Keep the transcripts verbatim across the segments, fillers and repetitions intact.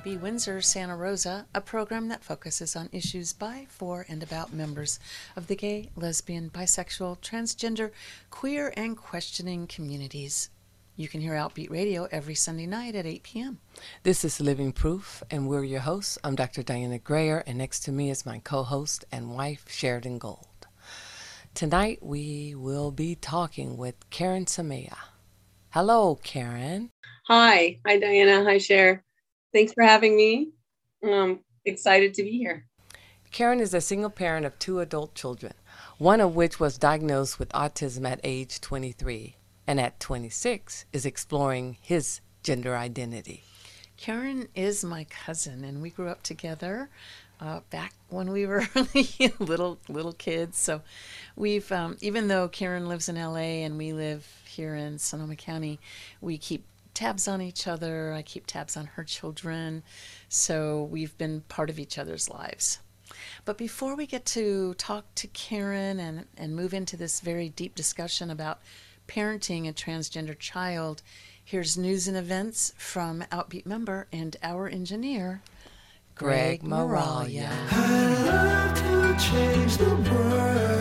B Windsor, Santa Rosa, a program that focuses on issues by, for, and about members of the gay, lesbian, bisexual, transgender, queer, and questioning communities. You can hear Outbeat Radio every Sunday night at eight p.m. This is Living Proof, and we're your hosts. I'm Doctor Diana Grayer, and next to me is my co-host and wife, Sheridan Gold. Tonight, we will be talking with Karen Samia. Hello, Karen. Hi. Hi, Diana. Hi, Cher. Thanks for having me. I'm excited to be here. Karen is a single parent of two adult children, one of which was diagnosed with autism at age twenty-three, and at twenty-six is exploring his gender identity. Karen is my cousin, and we grew up together uh, back when we were little little kids. So we've, um, even though Karen lives in L A and we live here in Sonoma County, we keep tabs on each other. I keep tabs on her children. So we've been part of each other's lives. But before we get to talk to Karen and, and move into this very deep discussion about parenting a transgender child, here's news and events from Outbeat member and our engineer, Greg, Greg Moralia. I'd love to change the world,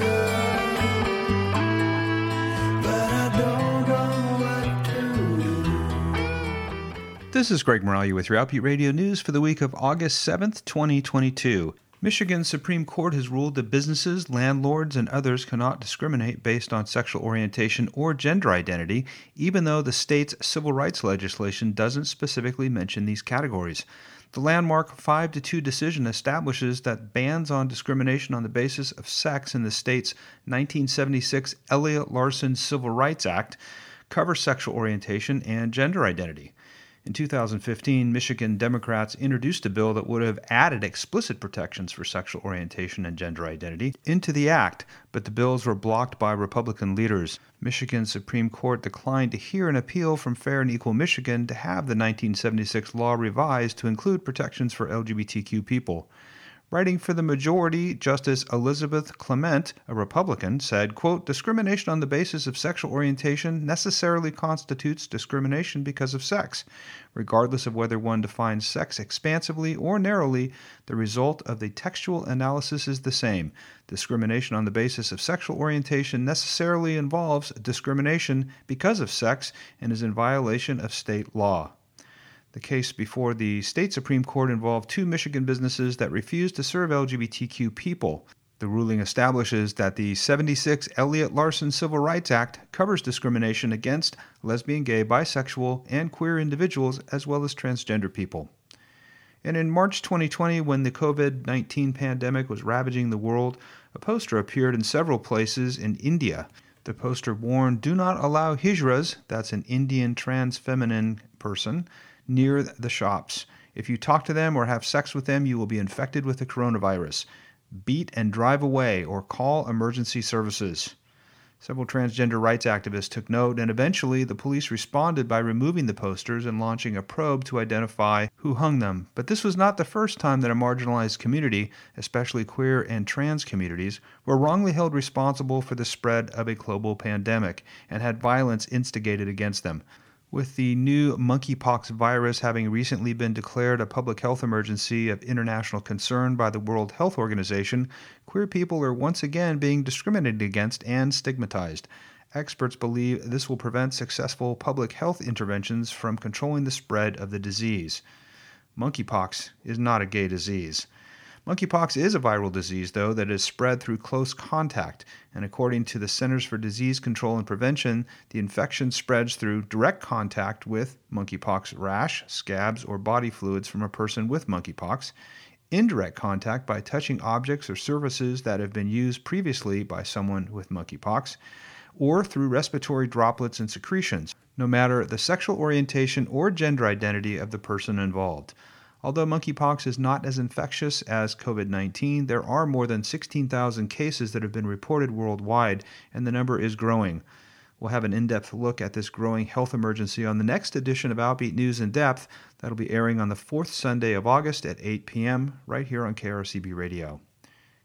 but I don't know what to do. This is Greg Moralia with your Outbeat Radio News for the week of August seventh, twenty twenty-two. Michigan's Supreme Court has ruled that businesses, landlords, and others cannot discriminate based on sexual orientation or gender identity, even though the state's civil rights legislation doesn't specifically mention these categories. The landmark five to two decision establishes that bans on discrimination on the basis of sex in the state's nineteen seventy-six Elliott Larson Civil Rights Act cover sexual orientation and gender identity. In two thousand fifteen, Michigan Democrats introduced a bill that would have added explicit protections for sexual orientation and gender identity into the act, but the bills were blocked by Republican leaders. Michigan's Supreme Court declined to hear an appeal from Fair and Equal Michigan to have the nineteen seventy-six law revised to include protections for L G B T Q people. Writing for the majority, Justice Elizabeth Clement, a Republican, said, quote, "Discrimination on the basis of sexual orientation necessarily constitutes discrimination because of sex. Regardless of whether one defines sex expansively or narrowly, the result of the textual analysis is the same. Discrimination on the basis of sexual orientation necessarily involves discrimination because of sex and is in violation of state law." The case before the state Supreme Court involved two Michigan businesses that refused to serve L G B T Q people. The ruling establishes that the seventy-six Elliott Larson Civil Rights Act covers discrimination against lesbian, gay, bisexual, and queer individuals, as well as transgender people. And in March twenty twenty, when the covid nineteen pandemic was ravaging the world, a poster appeared in several places in India. The poster warned, "Do not allow hijras," that's an Indian trans feminine person, near the shops. If you talk to them or have sex with them, you will be infected with the coronavirus. Beat and drive away or call emergency services. Several transgender rights activists took note, and eventually the police responded by removing the posters and launching a probe to identify who hung them. But this was not the first time that a marginalized community, especially queer and trans communities, were wrongly held responsible for the spread of a global pandemic and had violence instigated against them. With the new monkeypox virus having recently been declared a public health emergency of international concern by the World Health Organization, queer people are once again being discriminated against and stigmatized. Experts believe this will prevent successful public health interventions from controlling the spread of the disease. Monkeypox is not a gay disease. Monkeypox is a viral disease, though, that is spread through close contact, and according to the Centers for Disease Control and Prevention, the infection spreads through direct contact with monkeypox rash, scabs, or body fluids from a person with monkeypox, indirect contact by touching objects or surfaces that have been used previously by someone with monkeypox, or through respiratory droplets and secretions, no matter the sexual orientation or gender identity of the person involved. Although monkeypox is not as infectious as covid nineteen, there are more than sixteen thousand cases that have been reported worldwide, and the number is growing. We'll have an in-depth look at this growing health emergency on the next edition of Outbeat News in Depth. That'll be airing on the fourth Sunday of August at eight p.m. right here on K R C B Radio.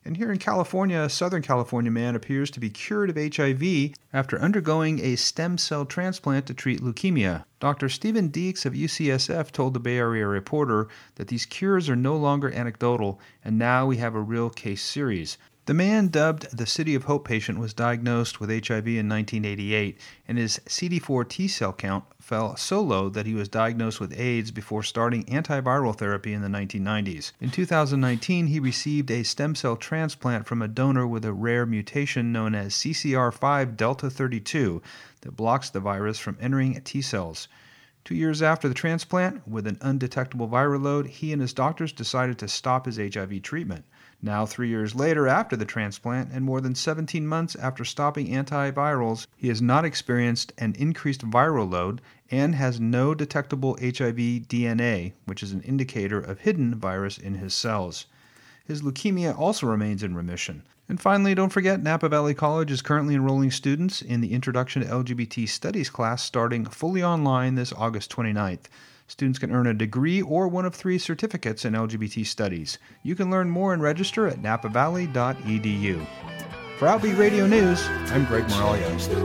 And here in California, a Southern California man appears to be cured of H I V after undergoing a stem cell transplant to treat leukemia. Doctor Stephen Deeks of U C S F told the Bay Area Reporter that these cures are no longer anecdotal, and now we have a real case series. The man, dubbed the City of Hope patient, was diagnosed with H I V in nineteen eighty-eight, and his C D four T cell count fell so low that he was diagnosed with AIDS before starting antiviral therapy in the nineteen nineties. In two thousand nineteen, he received a stem cell transplant from a donor with a rare mutation known as C C R five delta thirty-two that blocks the virus from entering T cells. Two years after the transplant, with an undetectable viral load, he and his doctors decided to stop his H I V treatment. Now, three years later after the transplant, and more than seventeen months after stopping antivirals, he has not experienced an increased viral load and has no detectable H I V D N A, which is an indicator of hidden virus in his cells. His leukemia also remains in remission. And finally, don't forget, Napa Valley College is currently enrolling students in the Introduction to L G B T Studies class starting fully online this August twenty-ninth. Students can earn a degree or one of three certificates in L G B T studies. You can learn more and register at napa valley dot e d u. For Outbeat Radio News, I'm Greg Moralia.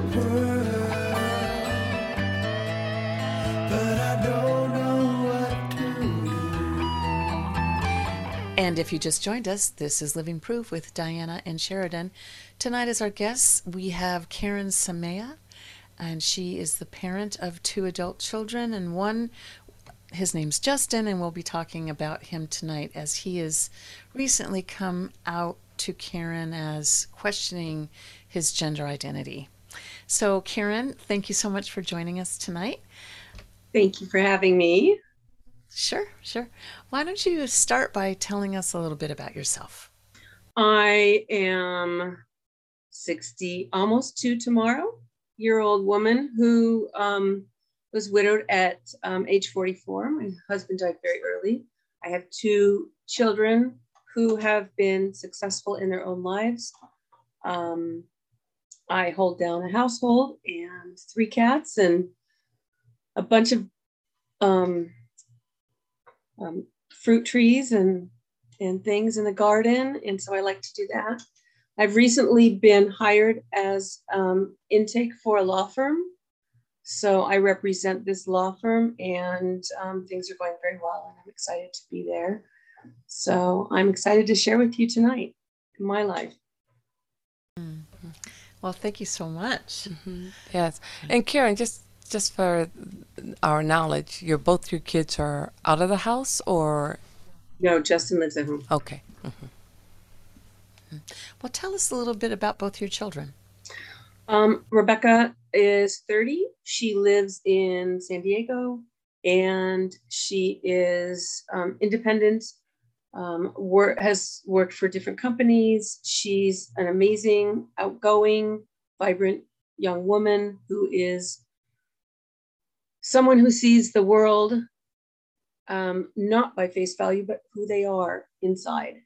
And if you just joined us, this is Living Proof with Diana and Sheridan. Tonight as our guests, we have Karen Samea, and she is the parent of two adult children, and one, his name's Justin, and we'll be talking about him tonight as he has recently come out to Karen as questioning his gender identity. So Karen, thank you so much for joining us tonight. Thank you for having me. Sure, sure. Why don't you start by telling us a little bit about yourself? I am sixty, almost two tomorrow, year old woman who um, was widowed at um, age forty-four. My husband died very early. I have two children who have been successful in their own lives. Um, I hold down a household and three cats and a bunch of um, um, fruit trees and, and things in the garden. And so I like to do that. I've recently been hired as um, intake for a law firm. So I represent this law firm, and um, things are going very well, and I'm excited to be there. So I'm excited to share with you tonight my life. Mm-hmm. Well, thank you so much. Mm-hmm. Yes. And Karen, just just for our knowledge, your both your kids are out of the house, or? No, Justin lives at home. Okay. Mm-hmm. Well, tell us a little bit about both your children. Um, Rebecca is thirty. She lives in San Diego, and she is um, independent, um, work, has worked for different companies. She's an amazing, outgoing, vibrant young woman who is someone who sees the world um, not by face value, but who they are inside.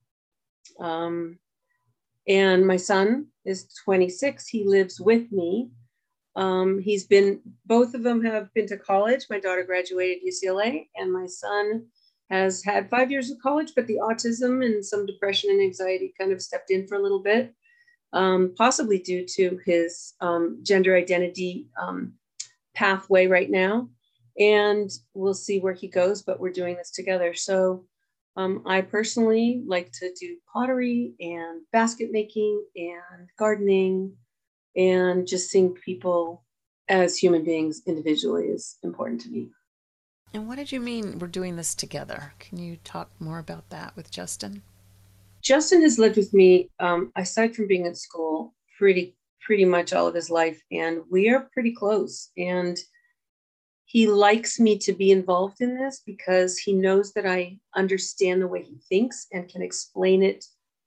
Um, and my son is twenty-six. He lives with me. Um, he's been, both of them have been to college. My daughter graduated U C L A, and my son has had five years of college, but the autism and some depression and anxiety kind of stepped in for a little bit, um, possibly due to his um, gender identity um, pathway right now. And we'll see where he goes, but we're doing this together. So um, I personally like to do pottery and basket making and gardening, and just seeing people as human beings individually is important to me. And what did you mean we're doing this together? Can you talk more about that with Justin? Justin has lived with me, um, aside from being at school, pretty pretty much all of his life, and we are pretty close. And he likes me to be involved in this because he knows that I understand the way he thinks and can explain it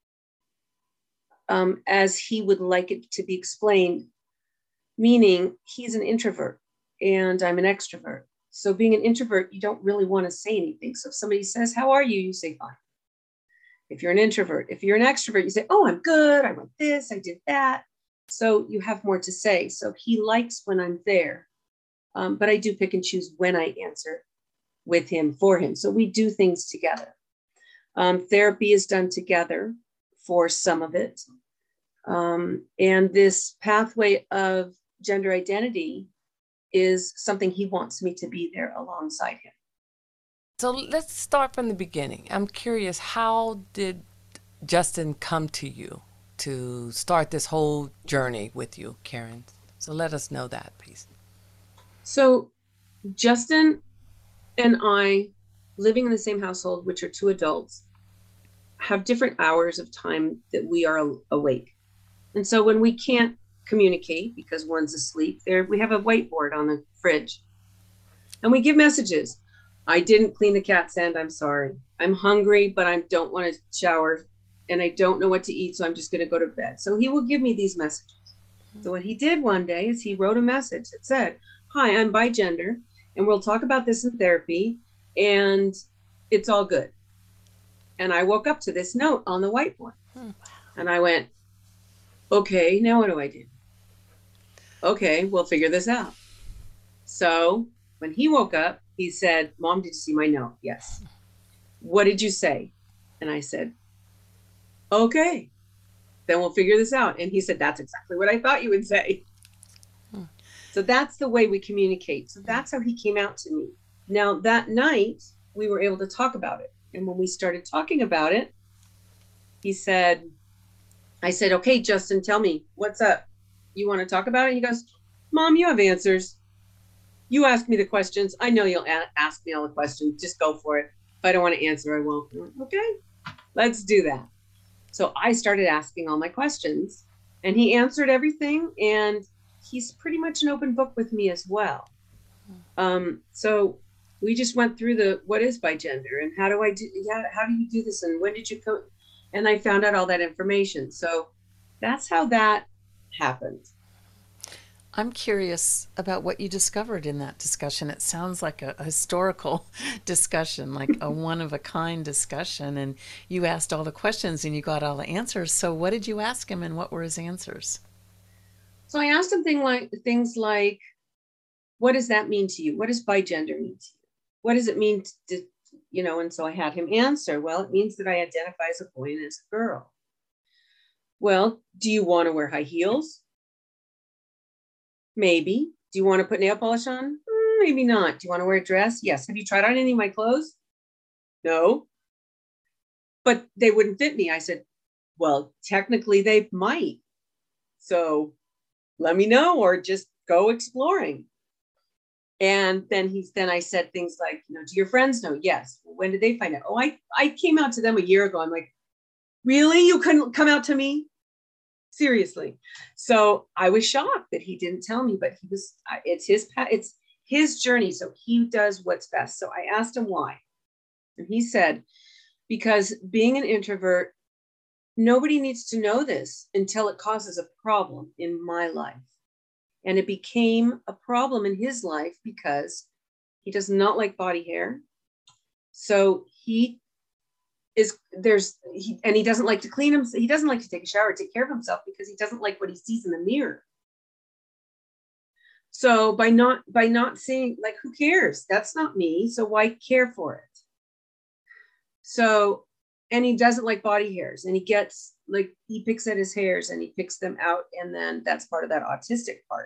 um, as he would like it to be explained, meaning he's an introvert and I'm an extrovert. So being an introvert, you don't really want to say anything. So if somebody says, "How are you?" you say, "Fine." If you're an introvert, if you're an extrovert, you say, "Oh, I'm good. I went this, I did that." So you have more to say. So he likes when I'm there. Um, but I do pick and choose when I answer with him, for him. So we do things together. Um, therapy is done together for some of it. Um, and this pathway of gender identity is something he wants me to be there alongside him. So let's start from the beginning. I'm curious, how did Justin come to you to start this whole journey with you, Karen? So let us know that, please. So Justin and I, living in the same household, which are two adults, have different hours of time that we are awake. And so when we can't communicate because one's asleep, there we have a whiteboard on the fridge. And we give messages. I didn't clean the cat's end, I'm sorry. I'm hungry, but I don't want to shower and I don't know what to eat, so I'm just going to go to bed. So he will give me these messages. So what he did one day is he wrote a message that said, hi, I'm bigender, and we'll talk about this in therapy, and it's all good. And I woke up to this note on the whiteboard. Hmm. And I went, okay, now what do I do? Okay, we'll figure this out. So when he woke up, he said, Mom, did you see my note? Yes. What did you say? And I said, okay, then we'll figure this out. And he said, that's exactly what I thought you would say. Hmm. So that's the way we communicate. So that's how he came out to me. Now that night, we were able to talk about it. And when we started talking about it, he said, I said, okay, Justin, tell me, what's up? You want to talk about it? He goes, Mom, you have answers. You ask me the questions. I know you'll a- ask me all the questions. Just go for it. If I don't want to answer, I won't. Okay, let's do that. So I started asking all my questions and he answered everything. And he's pretty much an open book with me as well. Um, so we just went through the, what is bigender and how do I do, yeah, how do you do this? And when did you come? And I found out all that information. So that's how that happened. I'm curious about what you discovered in that discussion. It sounds like a, a historical discussion, like a one-of-a-kind discussion. And you asked all the questions and you got all the answers. So what did you ask him and what were his answers? So I asked him thing like, things like, what does that mean to you? What does bigender mean to you? What does it mean to, you know, and so I had him answer, well, it means that I identify as a boy and as a girl. Well, do you want to wear high heels? Maybe. Do you want to put nail polish on? Mm, maybe not. Do you want to wear a dress? Yes. Have you tried on any of my clothes? No. But they wouldn't fit me. I said, well, technically they might. So let me know or just go exploring. And then he's then I said things like, you know, do your friends know? Yes. When did they find out? Oh, I, I came out to them a year ago. I'm like, really? You couldn't come out to me? Seriously. So I was shocked that he didn't tell me, but he was, it's his, it's his journey. So he does what's best. So I asked him why. And he said, because being an introvert, nobody needs to know this until it causes a problem in my life. And it became a problem in his life because he does not like body hair. So he is there's he and he doesn't like to clean himself. He doesn't like to take a shower, take care of himself because he doesn't like what he sees in the mirror. So by not by not saying, like, who cares? That's not me. So why care for it? So, and he doesn't like body hairs, and he gets like he picks at his hairs and he picks them out, and then that's part of that autistic part.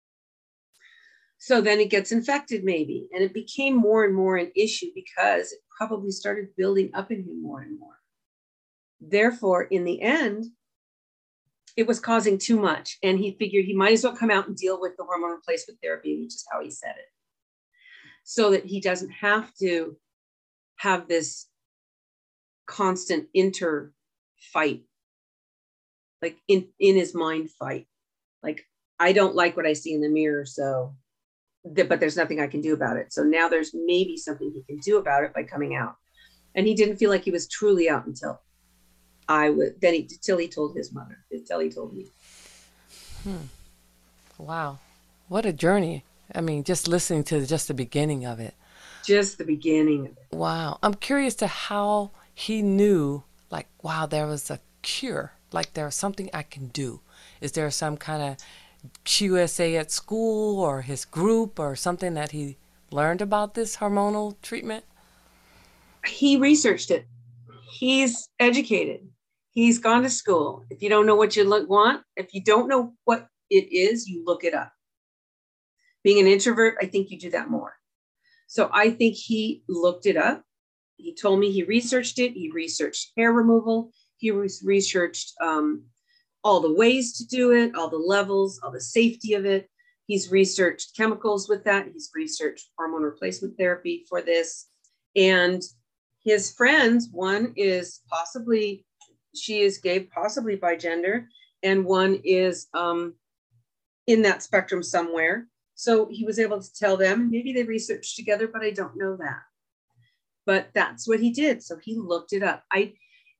So then it gets infected maybe, and it became more and more an issue because it probably started building up in him more and more. Therefore, in the end, it was causing too much, and he figured he might as well come out and deal with the hormone replacement therapy, which is how he said it, so that he doesn't have to have this constant inter fight, like in, in his mind fight. Like, I don't like what I see in the mirror, so but there's nothing I can do about it. So now there's maybe something he can do about it by coming out. And he didn't feel like he was truly out until I would, then he, till he told his mother, until he told me. Hmm. Wow. What a journey. I mean, just listening to just the beginning of it. Just the beginning of it. Wow. I'm curious to how he knew, like, wow, there was a cure. Like, there was something I can do. Is there some kind of Q S A at school or his group or something that he learned about this hormonal treatment? He researched it. He's educated. He's gone to school. If you don't know what you look, want, if you don't know what it is, you look it up. Being an introvert, I think you do that more. So I think he looked it up. He told me he researched it. He researched hair removal. He researched um, all the ways to do it, all the levels, all the safety of it. He's researched chemicals with that. He's researched hormone replacement therapy for this. And his friends, one is possibly, she is gay, possibly by gender, and one is um, in that spectrum somewhere. So he was able to tell them, maybe they researched together, but I don't know that. But that's what he did. So he looked it up. I,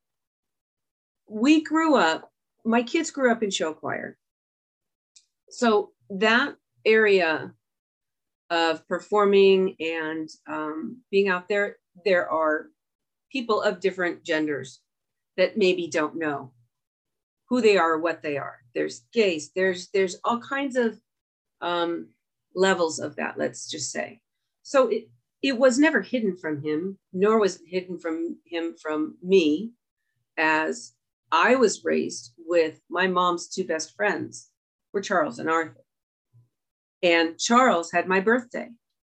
we grew up, my kids grew up in show choir. So that area of performing and um, being out there, there are people of different genders that maybe don't know who they are or what they are. There's gays, there's, there's all kinds of um, levels of that, let's just say. So it, it was never hidden from him, nor was it hidden from him from me, as I was raised with my mom's two best friends were Charles and Arthur. And Charles had my birthday.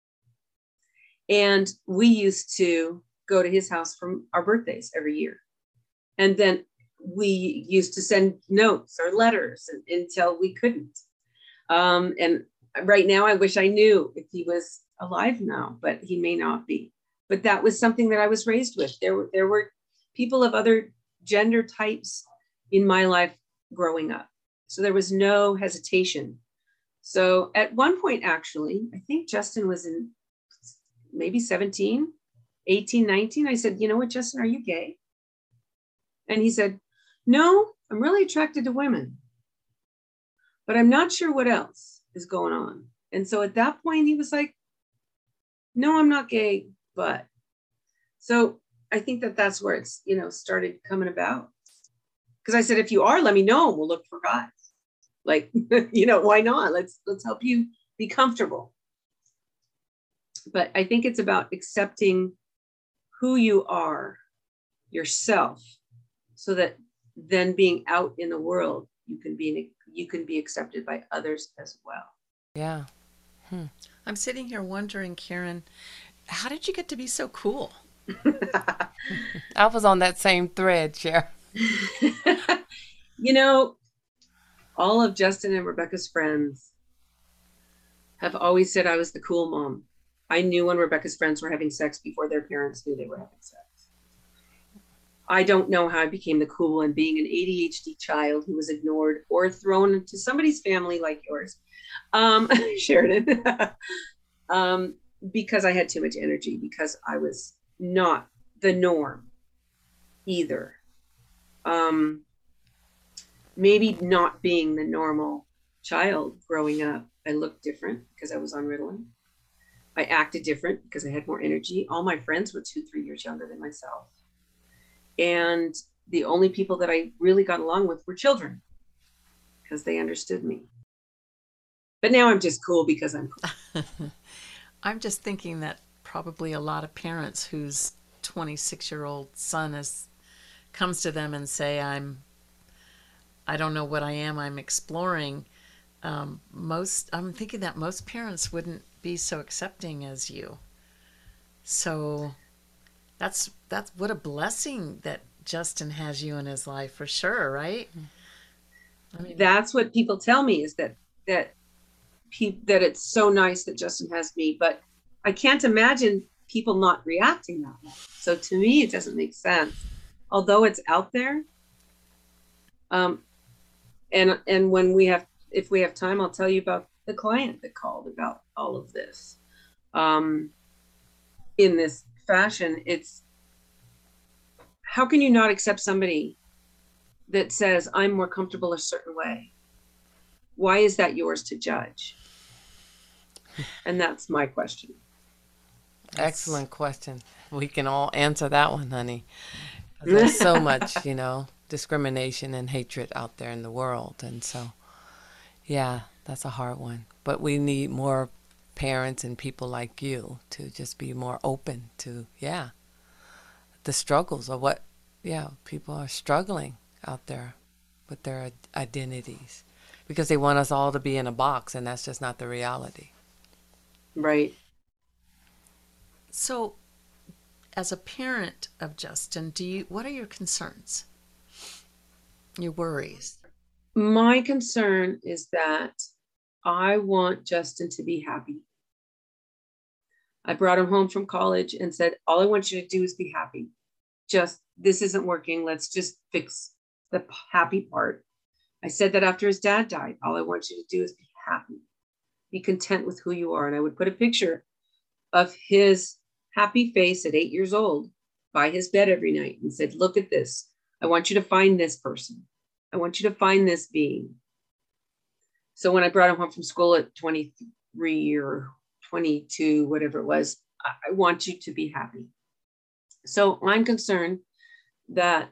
And we used to go to his house for our birthdays every year. And then we used to send notes or letters until we couldn't. Um, and right now, I wish I knew if he was alive now, but he may not be. But that was something that I was raised with. There were, there were people of other gender types in my life growing up. So there was no hesitation. So at one point, actually, I think Justin was in maybe seventeen, eighteen, nineteen. I said, you know what, Justin, are you gay? And he said, no, I'm really attracted to women, but I'm not sure what else is going on. And so at that point, he was like, no, I'm not gay, but. So I think that that's where it's, you know, started coming about. Because I said, if you are, let me know. We'll look for guys. Like, you know, why not? Let's, let's help you be comfortable. But I think it's about accepting who you are yourself, so that then being out in the world, you can be, you can be accepted by others as well. Yeah. Hmm. I'm sitting here wondering, Karen, how did you get to be so cool? I was on that same thread, Cher. You know, all of Justin and Rebecca's friends have always said I was the cool mom. I knew when Rebecca's friends were having sex before their parents knew they were having sex. I don't know how I became the cool one, being an A D H D child who was ignored or thrown into somebody's family like yours, um, Sheridan, um, because I had too much energy, because I was not the norm either. Um, maybe not being the normal child growing up. I looked different because I was on Ritalin. I acted different because I had more energy. All my friends were two, three years younger than myself. And the only people that I really got along with were children, because they understood me. But now I'm just cool because I'm cool. I'm just thinking that probably a lot of parents whose twenty-six-year-old son is, comes to them and say, I'm, I don't know what I am, I'm exploring. Um, most, I'm thinking that most parents wouldn't be so accepting as you. So that's, that's what a blessing that Justin has you in his life, for sure, right? I mean, that's what people tell me, is that, that, pe- that it's so nice that Justin has me, but I can't imagine people not reacting that way. So to me, it doesn't make sense. Although it's out there. Um, and, and when we have, if we have time, I'll tell you about the client that called about all of this. Um, in this fashion, it's, how can you not accept somebody that says, I'm more comfortable a certain way? Why is that yours to judge? And that's my question. Excellent question. We can all answer that one, honey. There's so much, you know, discrimination and hatred out there in the world. And so, yeah, that's a hard one. But we need more parents and people like you to just be more open to, yeah, the struggles of what, yeah, people are struggling. out there with their identities because they want us all to be in a box, and that's just not the reality. Right. So, as a parent of Justin, do you what are your concerns? Your worries? My concern is that I want Justin to be happy. I brought him home from college and said, all I want you to do is be happy. Just, this isn't working. Let's just fix the happy part. I said that after his dad died. All I want you to do is be happy. Be content with who you are. And I would put a picture of his happy face at eight years old by his bed every night and said, look at this. I want you to find this person. I want you to find this being. So when I brought him home from school at twenty-three or twenty-two, whatever it was, I want you to be happy. So I'm concerned that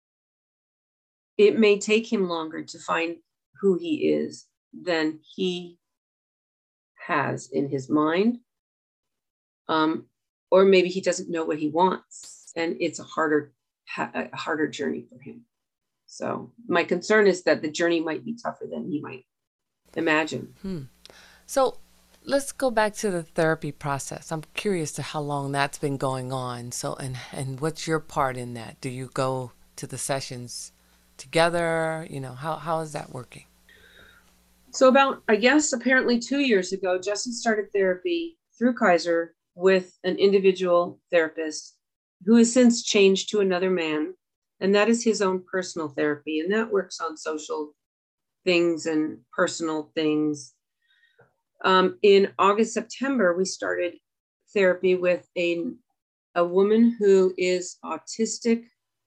it may take him longer to find who he is than he has in his mind. Um, or maybe he doesn't know what he wants, and it's a harder, a harder journey for him. So my concern is that the journey might be tougher than he might imagine. Hmm. So let's go back to the therapy process. I'm curious to how long that's been going on. So, and, and what's your part in that? Do you go to the sessions together? You know, how, how is that working? So about, I guess, apparently two years ago, Justin started therapy through Kaiser with an individual therapist who has since changed to another man. And that is his own personal therapy. And that works on social things and personal things. Um, in August, September, we started therapy with a, a woman who is autistic,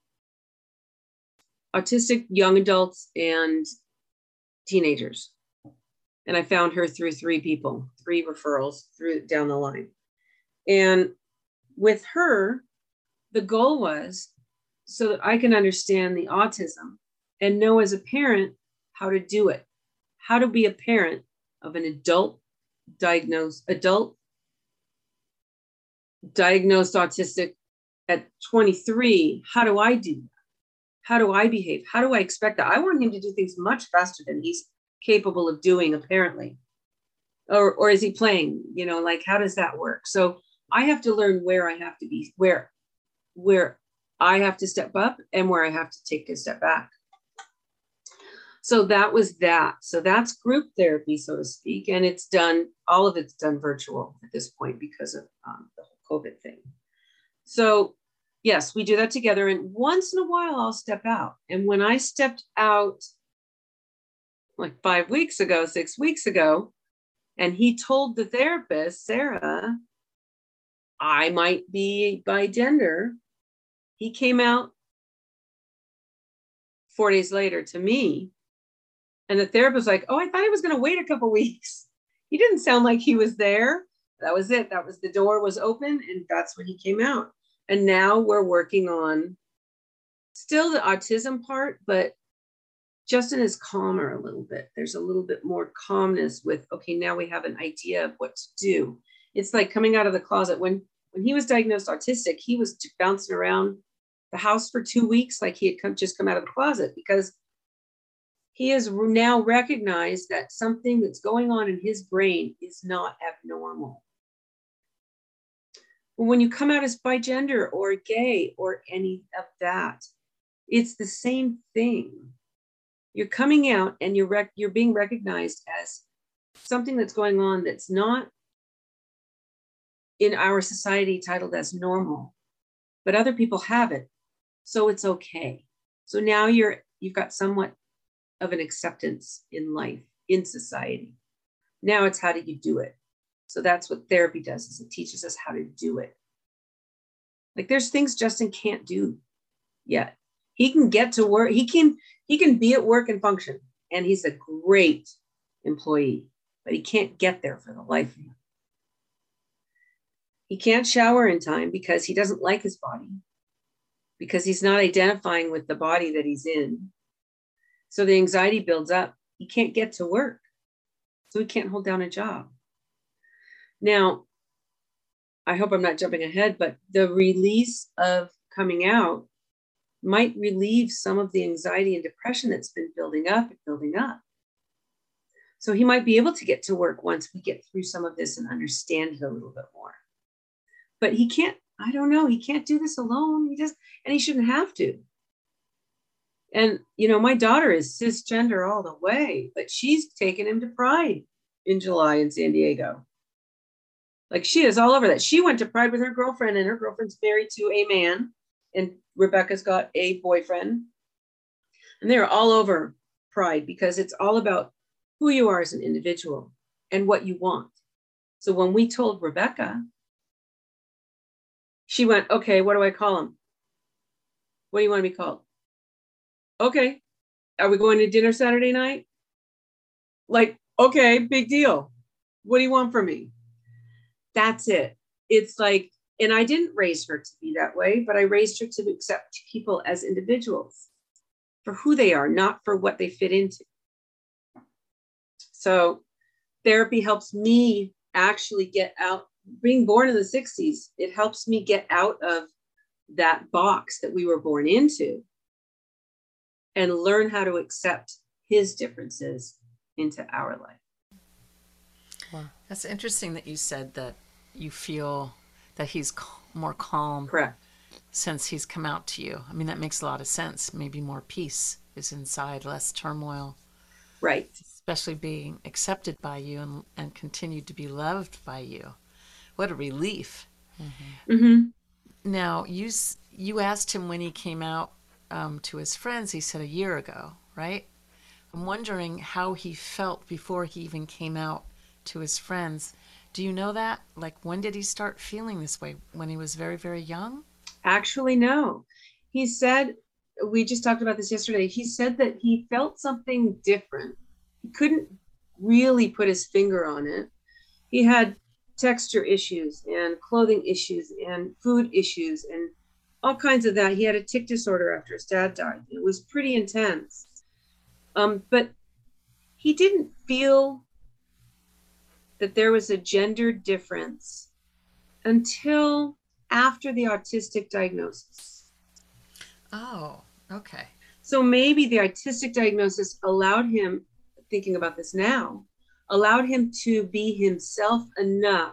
autistic young adults and teenagers. And I found her through three people, three referrals through down the line. And with her, the goal was so that I can understand the autism and know as a parent how to do it, how to be a parent of an adult diagnosed, adult diagnosed autistic at twenty-three. How do I do that? How do I behave? How do I expect that? I want him to do things much faster than he's capable of doing, apparently. Or, or is he playing? You know, like, how does that work? So I have to learn where I have to be, where, where I have to step up and where I have to take a step back. So that was that. So that's group therapy, so to speak. And it's done, all of it's done virtual at this point because of um, the whole COVID thing. So yes, we do that together. And once in a while, I'll step out. And when I stepped out like five weeks ago, six weeks ago, and he told the therapist, Sarah, I might be by gender. He came out four days later to me. And the therapist was like, oh, I thought he was going to wait a couple weeks. He didn't sound like he was there. That was it. That was, the door was open, and that's when he came out. And now we're working on still the autism part, but Justin is calmer a little bit. There's a little bit more calmness with, okay, now we have an idea of what to do. It's like coming out of the closet. When, when he was diagnosed autistic, he was bouncing around the house for two weeks like he had come, just come out of the closet, because he has now recognized that something that's going on in his brain is not abnormal. But when you come out as bigender or gay or any of that, it's the same thing. You're coming out and you're rec- you're being recognized as something that's going on that's not in our society titled as normal, but other people have it, so it's okay. So now you're you've got somewhat of an acceptance in life, in society. Now it's how do you do it? So that's what therapy does, is it teaches us how to do it. Like there's things Justin can't do yet. He can get to work. He can, he can be at work and function. And he's a great employee, but he can't get there for the life of him. He can't shower in time because he doesn't like his body, because he's not identifying with the body that he's in. So the anxiety builds up. He can't get to work. So he can't hold down a job. Now, I hope I'm not jumping ahead, but the release of coming out might relieve some of the anxiety and depression that's been building up and building up. So he might be able to get to work once we get through some of this and understand it a little bit more. But he can't, I don't know, he can't do this alone. He just, and he shouldn't have to. And, you know, my daughter is cisgender all the way, but she's taken him to Pride in July in San Diego. Like, she is all over that. She went to Pride with her girlfriend, and her girlfriend's married to a man, and Rebecca's got a boyfriend. And they're all over Pride because it's all about who you are as an individual and what you want. So when we told Rebecca, she went, okay, what do I call him? What do you want to be called? Okay. Are we going to dinner Saturday night? Like, okay, big deal. What do you want from me? That's it. It's like, and I didn't raise her to be that way, but I raised her to accept people as individuals for who they are, not for what they fit into. So therapy helps me actually get out. Being born in the sixties, it helps me get out of that box that we were born into and learn how to accept his differences into our life. Wow. That's interesting that you said that you feel that he's more calm. Correct. Since he's come out to you. I mean, that makes a lot of sense. Maybe more peace is inside, less turmoil. Right. Especially being accepted by you and, and continued to be loved by you. What a relief. Mm-hmm. Mm-hmm. Now, you you asked him when he came out um, to his friends. He said a year ago, right? I'm wondering how he felt before he even came out to his friends. Do you know that? Like, when did he start feeling this way? When he was very, very young? Actually, no. He said, we just talked about this yesterday. He said that he felt something different. He couldn't really put his finger on it. He had texture issues and clothing issues and food issues and all kinds of that. He had a tic disorder after his dad died. It was pretty intense. Um, but he didn't feel that there was a gender difference until after the autistic diagnosis. Oh, okay. So maybe the autistic diagnosis allowed him, thinking about this now, allowed him to be himself enough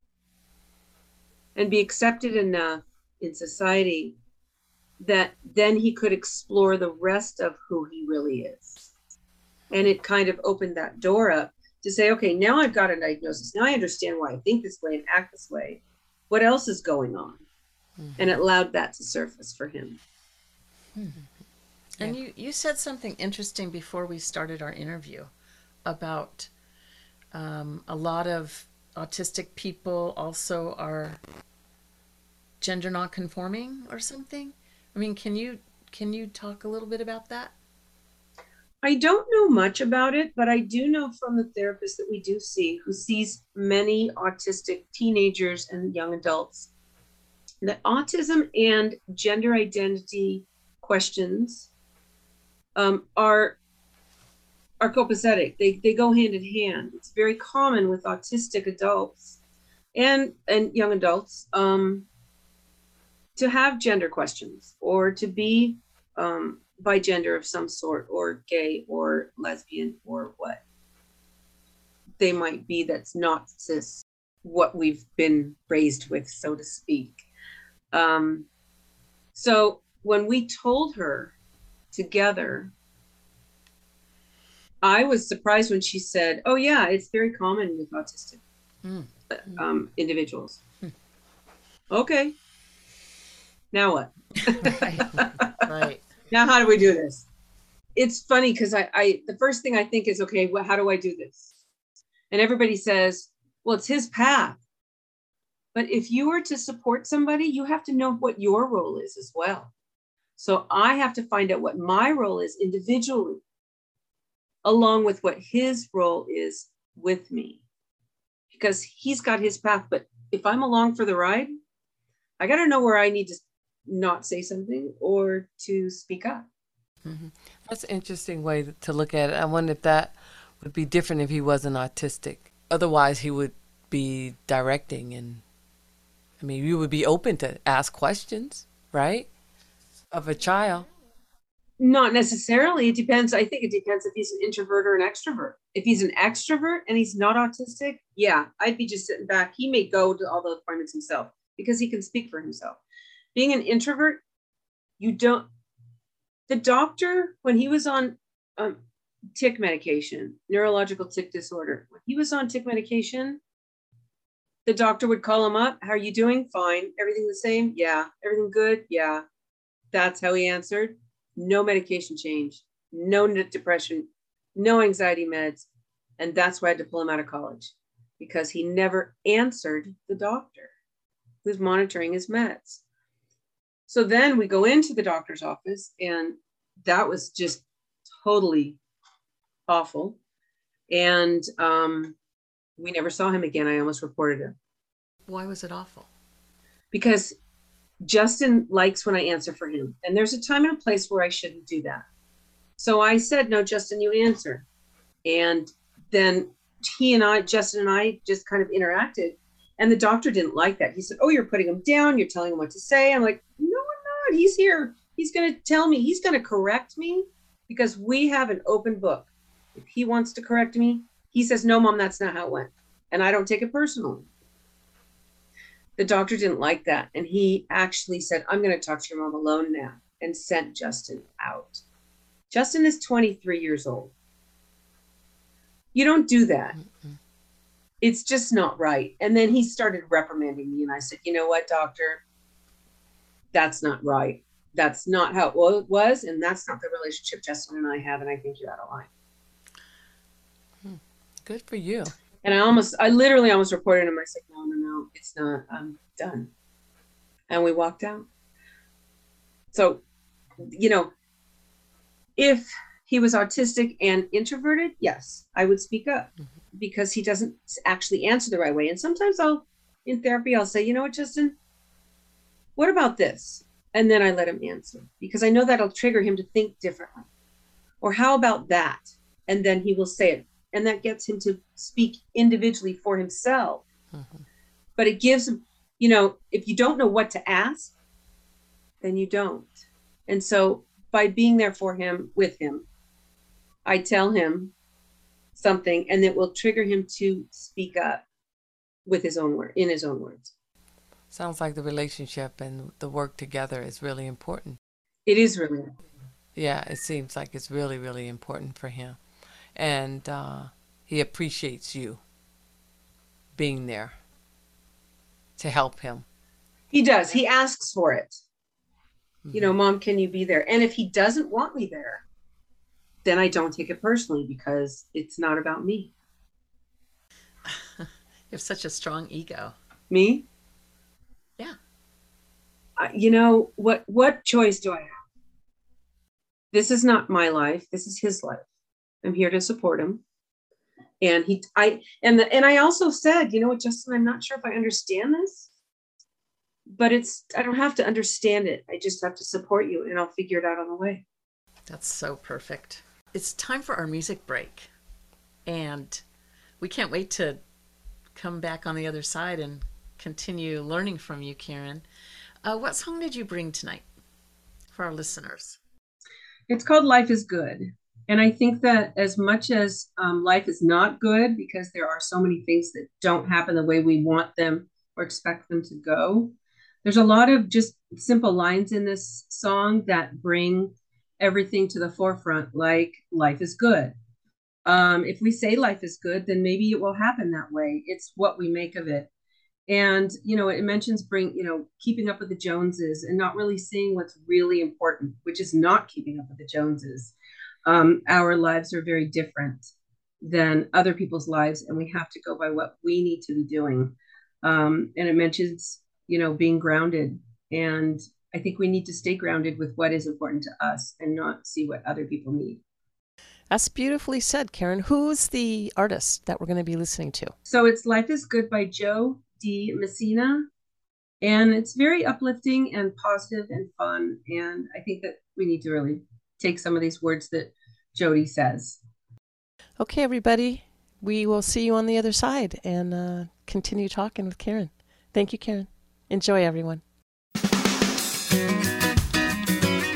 and be accepted enough in society that then he could explore the rest of who he really is. And it kind of opened that door up to say, okay, now I've got a diagnosis. Now I understand why I think this way and act this way. What else is going on? Mm-hmm. And it allowed that to surface for him. Mm-hmm. And yeah. you, you said something interesting before we started our interview about um, a lot of autistic people also are gender non-conforming or something. I mean, can you can you talk a little bit about that? I don't know much about it, but I do know from the therapist that we do see, who sees many autistic teenagers and young adults, that autism and gender identity questions um, are are copacetic. They they go hand in hand. It's very common with autistic adults and and young adults um, to have gender questions or to be um, by gender of some sort, or gay or lesbian or what they might be that's not cis, what we've been raised with, so to speak. Um, so when we told her together, I was surprised when she said, oh yeah, it's very common with autistic mm. um, individuals. Mm. Okay. Now what? Right. Right. Now, how do we do this? It's funny because I, I, the first thing I think is, okay, well, how do I do this? And everybody says, well, it's his path. But if you are to support somebody, you have to know what your role is as well. So I have to find out what my role is individually, along with what his role is with me, because he's got his path. But if I'm along for the ride, I got to know where I need to not say something or to speak up. Mm-hmm. That's an interesting way to look at it. I wonder if that would be different if he wasn't autistic. Otherwise, he would be directing, and I mean, you would be open to ask questions, right? of a child. Not necessarily. It depends. I think it depends if he's an introvert or an extrovert. If he's an extrovert and he's not autistic, yeah, I'd be just sitting back. He may go to all the appointments himself because he can speak for himself. Being an introvert, you don't, the doctor, when he was on um, tick medication, neurological tick disorder, when he was on tick medication, the doctor would call him up. How are you doing? Fine. Everything the same? Yeah. Everything good? Yeah. That's how he answered. No medication change, no depression, no anxiety meds. And that's why I had to pull him out of college, because he never answered the doctor who's monitoring his meds. So then we go into the doctor's office, and that was just totally awful. And um, we never saw him again. I almost reported him. Why was it awful? Because Justin likes when I answer for him. And there's a time and a place where I shouldn't do that. So I said, no, Justin, you answer. And then he and I, Justin and I just kind of interacted. And the doctor didn't like that. He said, oh, you're putting him down. You're telling him what to say. I'm like, no, I'm not. He's here. He's going to tell me. He's going to correct me because we have an open book. If he wants to correct me, he says, no, Mom, that's not how it went. And I don't take it personally. The doctor didn't like that. And he actually said, I'm going to talk to your mom alone now, and sent Justin out. Justin is twenty-three years old. You don't do that. Mm-hmm. It's just not right. And then he started reprimanding me. And I said, you know what, doctor? That's not right. That's not how it was. And that's not the relationship Justin and I have. And I think you're out of line. Good for you. And I almost, I literally almost reported him. I said, no, no, no, it's not. I'm done. And we walked out. So, you know, if he was autistic and introverted, yes, I would speak up mm-hmm. because he doesn't actually answer the right way. And sometimes I'll, in therapy, I'll say, you know what, Justin, what about this? And then I let him answer because I know that'll trigger him to think differently. Or how about that? And then he will say it. And that gets him to speak individually for himself. Mm-hmm. But it gives him, you know, if you don't know what to ask, then you don't. And so by being there for him, with him, I tell him something and it will trigger him to speak up with his own word, in his own words. Sounds like the relationship and the work together is really important. It is really important. Yeah, it seems like it's really, really important for him. And uh, he appreciates you being there to help him. He does. He asks for it. Mm-hmm. You know, Mom, can you be there? And if he doesn't want me there, then I don't take it personally because it's not about me. You have such a strong ego. Me? Yeah. Uh, you know, what, what choice do I have? This is not my life. This is his life. I'm here to support him. And he, I, and the, and I also said, you know what, Justin, I'm not sure if I understand this, but it's, I don't have to understand it. I just have to support you and I'll figure it out on the way. That's so perfect. It's time for our music break. And we can't wait to come back on the other side and continue learning from you, Karen. Uh, what song did you bring tonight for our listeners? It's called Life is Good. And I think that as much as um, life is not good because there are so many things that don't happen the way we want them or expect them to go, there's a lot of just simple lines in this song that bring everything to the forefront, like life is good. Um, if we say life is good, then maybe it will happen that way. It's what we make of it. And, you know, it mentions bring, you know, keeping up with the Joneses and not really seeing what's really important, which is not keeping up with the Joneses. Um, our lives are very different than other people's lives, and we have to go by what we need to be doing. Um, and it mentions, you know, being grounded. And I think we need to stay grounded with what is important to us and not see what other people need. That's beautifully said, Karen. Who's the artist that we're going to be listening to? So it's Life is Good by Joe D. Messina. And it's very uplifting and positive and fun. And I think that we need to really take some of these words that Jody says. Okay, everybody. We will see you on the other side and uh, continue talking with Karen. Thank you, Karen. Enjoy, everyone.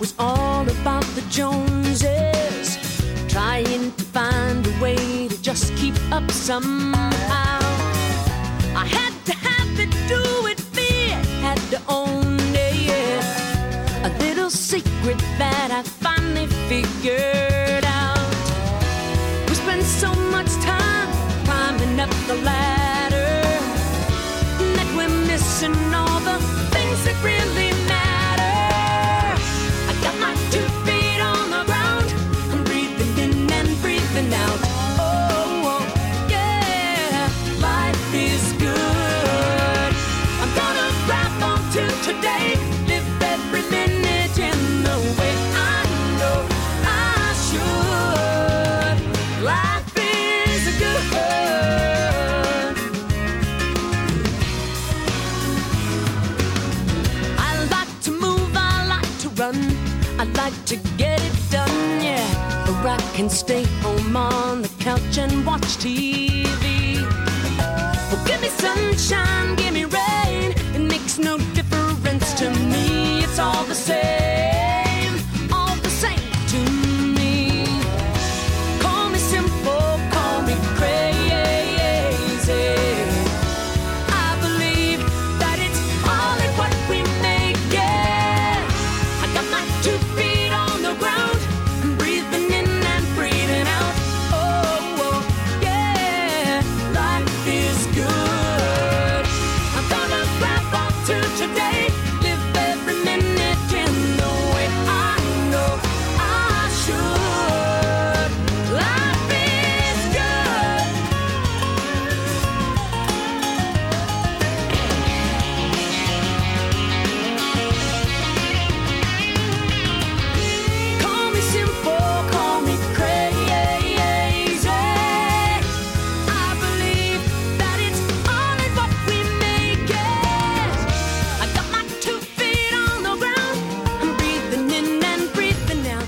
was all about the Joneses, trying to find a way to just keep up somehow. I had to have it, do it, be it, had to own it, yeah. A little secret that I finally figured out. We spent so much time climbing up the ladder that we're missing all the things that really matter. I got my two feet on the ground, I'm breathing in and breathing out. Oh, oh, yeah, life is good. I'm gonna grab on to today, live every minute in the way I know I should. Life is good. I like to move, I like to run, I like to get it done, yeah. Or I can stay home on the couch and watch T V. Well, give me sunshine, give me rain, it makes no difference to me. It's all the same, all the same to me. Call me simple, call me crazy. I believe that it's all in what we make it. I got my two feet on the ground, I'm breathing in and breathing out. Oh, oh, yeah, life is good. I'm gonna grab on to today, live every minute in the way I know I should. Life is good. Call me simple, call me crazy. I believe that it's all in what we make it. I got my two feet on the ground, I'm breathing in and breathing out.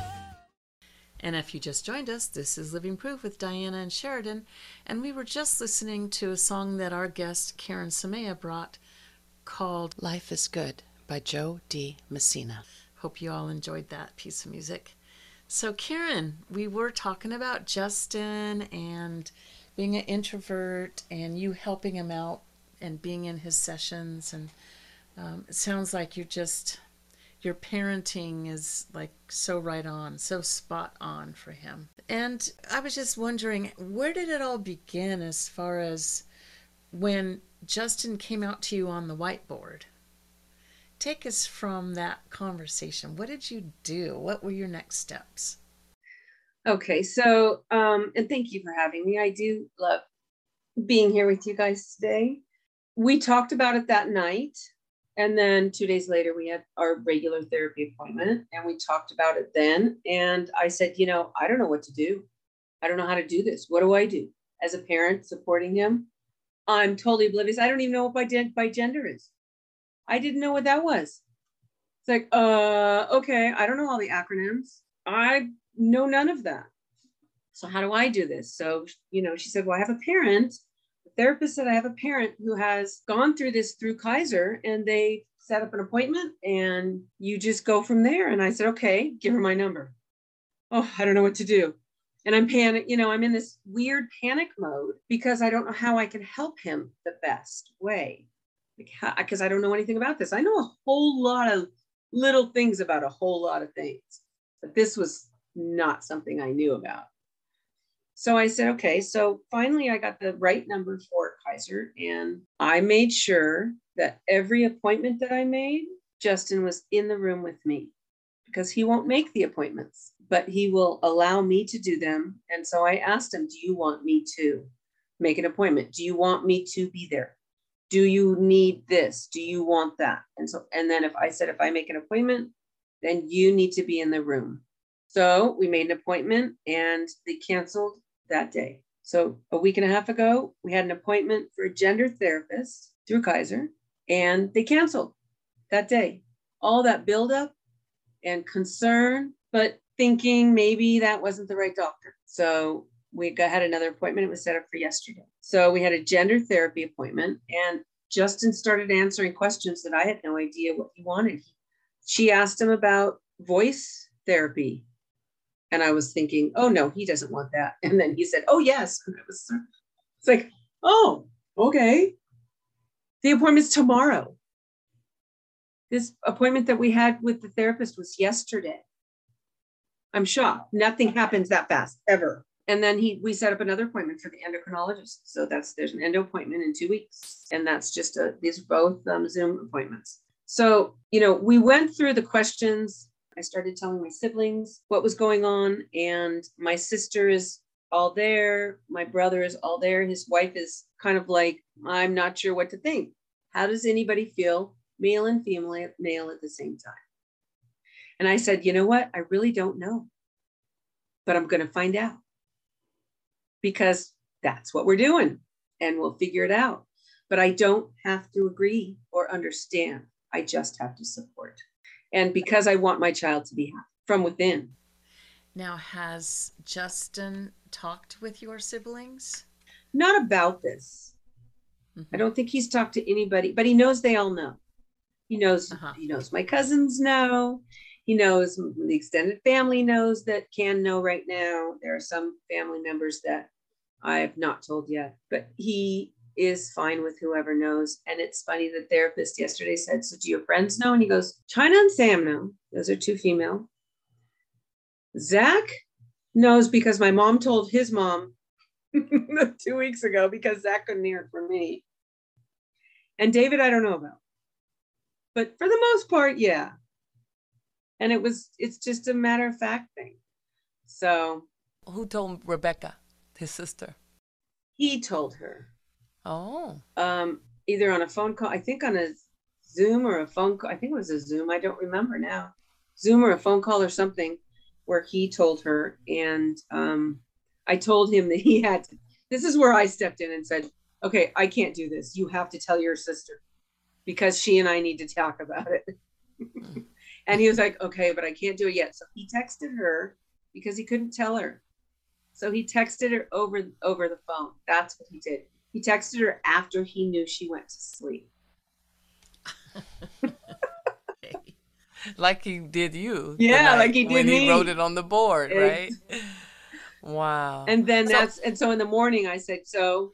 And if you just joined us, this is Living Proof with Diana and Sheridan, and we were just listening to a song that our guest Karen Samea brought called Life is Good by Joe D. Messina. Hope you all enjoyed that piece of music. So Karen, we were talking about Justin and being an introvert and you helping him out and being in his sessions, and um, it sounds like you're just, your parenting is like so right on, so spot on for him. And I was just wondering, where did it all begin as far as when Justin came out to you on the whiteboard? Take us from that conversation. What did you do? What were your next steps? Okay, so, um, and thank you for having me. I do love being here with you guys today. We talked about it that night. And then two days later, we had our regular therapy appointment and we talked about it then. And I said, you know, I don't know what to do. I don't know how to do this. What do I do as a parent supporting him? I'm totally oblivious. I don't even know what by, de- by gender is. I didn't know what that was. It's like, uh, okay, I don't know all the acronyms. I know none of that. So how do I do this? So, you know, she said, well, I have a parent. The therapist said, I have a parent who has gone through this through Kaiser and they set up an appointment and you just go from there. And I said, okay, give her my number. Oh, I don't know what to do. And I'm panic, you know, I'm in this weird panic mode because I don't know how I can help him the best way. Because I don't know anything about this. I know a whole lot of little things about a whole lot of things, but this was not something I knew about. So I said, okay, so finally I got the right number for Kaiser and I made sure that every appointment that I made, Justin was in the room with me because he won't make the appointments, but he will allow me to do them. And so I asked him, do you want me to make an appointment? Do you want me to be there? Do you need this? Do you want that? And so, and then if I said, if I make an appointment, then you need to be in the room. So we made an appointment and they canceled that day. So a week and a half ago, we had an appointment for a gender therapist through Kaiser and they canceled that day. All that buildup and concern, but thinking maybe that wasn't the right doctor. So we got, had another appointment. It was set up for yesterday. So we had a gender therapy appointment and Justin started answering questions that I had no idea what he wanted. She asked him about voice therapy. And I was thinking, oh no, he doesn't want that. And then he said, oh yes. And it was, it's like, oh, okay. The appointment's tomorrow. This appointment that we had with the therapist was yesterday. I'm shocked. Nothing happens that fast, ever. And then he, we set up another appointment for the endocrinologist. So that's, there's an endo appointment in two weeks. And that's just a, these are both um, Zoom appointments. So, you know, we went through the questions. I started telling my siblings what was going on, and my sister is all there. My brother is all there. His wife is kind of like, I'm not sure what to think. How does anybody feel, male and female, male at the same time? And I said, you know what? I really don't know, but I'm going to find out, because that's what we're doing, and we'll figure it out. But I don't have to agree or understand. I just have to support. And because I want my child to be happy from within. Now, has Justin talked with your siblings? Not about this. Mm-hmm. I don't think he's talked to anybody, but he knows they all know. He knows, uh-huh. he knows my cousins know. He knows the extended family knows that can know right now. There are some family members that I have not told yet, but he is fine with whoever knows. And it's funny, the therapist yesterday said, so do your friends know? And he goes, China and Sam know. Those are two female. Zach knows because my mom told his mom two weeks ago, because Zach couldn't hear it from me. And David, I don't know about. But for the most part, yeah. And it was, it's just a matter of fact thing. So. Who told Rebecca, his sister? He told her. Oh. Um, either on a phone call, I think on a Zoom or a phone call. I think it was a Zoom. I don't remember now. Zoom or a phone call or something, where he told her. And um, I told him that he had to, this is where I stepped in and said, okay, I can't do this. You have to tell your sister, because she and I need to talk about it. And he was like, okay, but I can't do it yet. So he texted her because he couldn't tell her. So he texted her over, over the phone. That's what he did. He texted her after he knew she went to sleep. Okay. Like he did you. Yeah, like he did when me. He wrote it on the board, right? Wow. And then so, that's, and so in the morning I said, so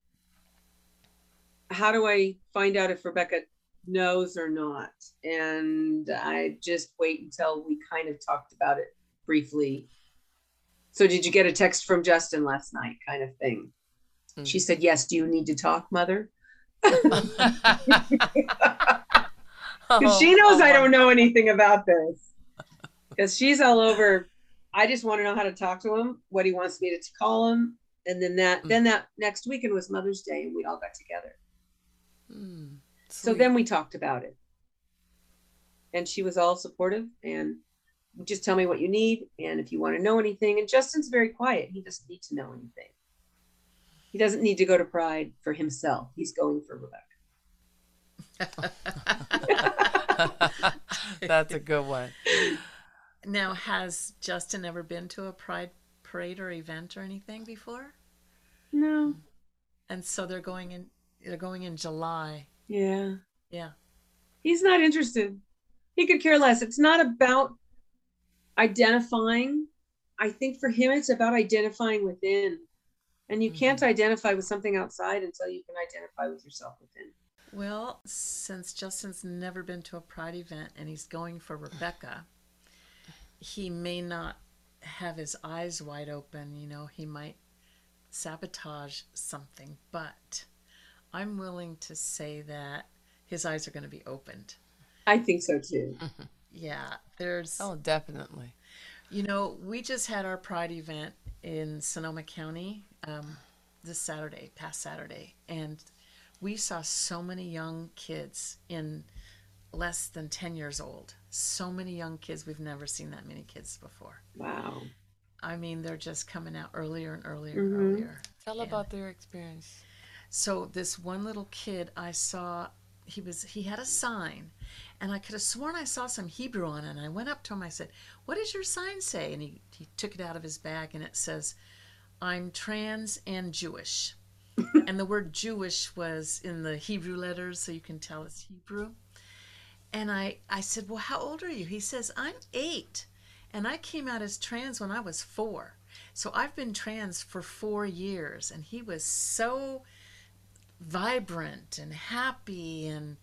how do I find out if Rebecca knows or not? And I just wait until we kind of talked about it briefly. So did you get a text from Justin last night, kind of thing? Mm. She said, yes. Do you need to talk, Mother? Because oh, she knows oh, I don't know anything about this. Because she's all over. I just want to know how to talk to him, what he wants me to call him. And then that, mm. then that next weekend was Mother's Day, and we all got together. Mm, so then we talked about it. And she was all supportive, and just tell me what you need. And if you want to know anything, and Justin's very quiet. He doesn't need to know anything. He doesn't need to go to Pride for himself. He's going for Rebecca. That's a good one. Now, has Justin ever been to a Pride parade or event or anything before? No. And so they're going in, they're going in July. Yeah. Yeah. He's not interested. He could care less. It's not about identifying. I think for him, it's about identifying within. And you mm-hmm. can't identify with something outside until you can identify with yourself within. Well, since Justin's never been to a Pride event and he's going for Rebecca, he may not have his eyes wide open. You know, he might sabotage something, but I'm willing to say that his eyes are going to be opened. I think so too. Yeah, there's... Oh, definitely. You know, we just had our Pride event in Sonoma County um, this Saturday, past Saturday, and we saw so many young kids in less than ten years old. So many young kids. We've never seen that many kids before. Wow. I mean, they're just coming out earlier and earlier mm-hmm. and earlier. Tell and about their experience. So this one little kid I saw, he was he had a sign, and I could have sworn I saw some Hebrew on it. And I went up to him, I said, what does your sign say? And he, he took it out of his bag, and it says, I'm trans and Jewish. And the word Jewish was in the Hebrew letters, so you can tell it's Hebrew. And I, I said, well, how old are you? He says, I'm eight. And I came out as trans when I was four. So I've been trans for four years. And he was so vibrant and happy and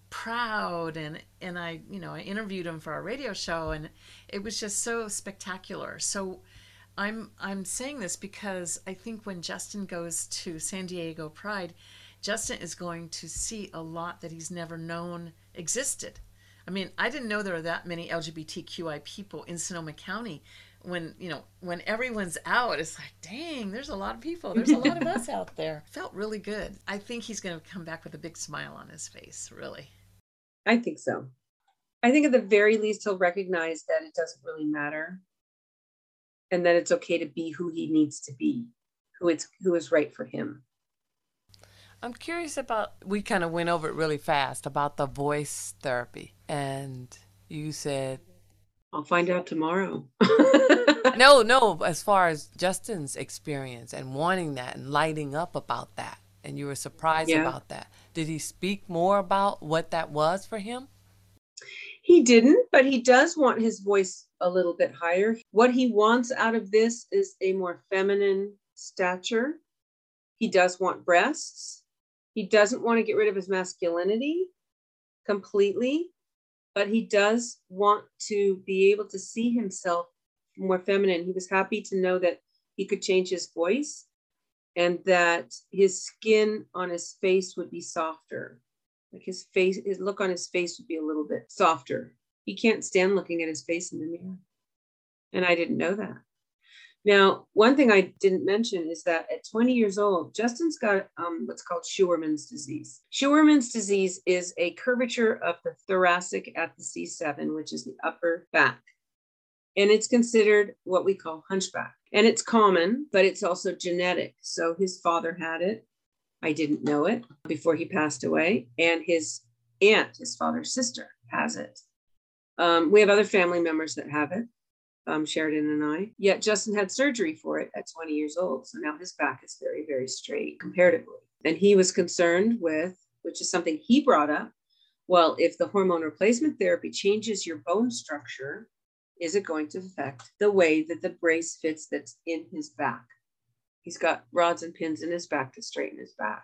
proud. And, and I, you know, I interviewed him for our radio show, and it was just so spectacular. So I'm, I'm saying this because I think when Justin goes to San Diego Pride, Justin is going to see a lot that he's never known existed. I mean, I didn't know there were that many L G B T Q I people in Sonoma County. When, you know, when everyone's out, it's like, dang, there's a lot of people. There's a lot of us out there. Felt really good. I think he's going to come back with a big smile on his face, really. I think so. I think at the very least, he'll recognize that it doesn't really matter, and that it's okay to be who he needs to be, who it's who is right for him. I'm curious about, we kind of went over it really fast about the voice therapy, and you said, I'll find out tomorrow. no, no, as far as Justin's experience and wanting that and lighting up about that, and you were surprised Yeah. about that. Did he speak more about what that was for him? He didn't, but he does want his voice a little bit higher. What he wants out of this is a more feminine stature. He does want breasts. He doesn't want to get rid of his masculinity completely, but he does want to be able to see himself more feminine. He was happy to know that he could change his voice and that his skin on his face would be softer. Like his face, his look on his face would be a little bit softer. He can't stand looking at his face in the mirror. And I didn't know that. Now, one thing I didn't mention is that at twenty years old, Justin's got um, what's called Scheuermann's disease. Scheuermann's disease is a curvature of the thoracic at the C seven, which is the upper back. And it's considered what we call hunchback. And it's common, but it's also genetic. So his father had it. I didn't know it before he passed away. And his aunt, his father's sister, has it. Um, we have other family members that have it. Um, Sheridan and I, yet Justin had surgery for it at twenty years old. So now his back is very, very straight comparatively. And he was concerned with, which is something he brought up, well, if the hormone replacement therapy changes your bone structure, is it going to affect the way that the brace fits that's in his back? He's got rods and pins in his back to straighten his back.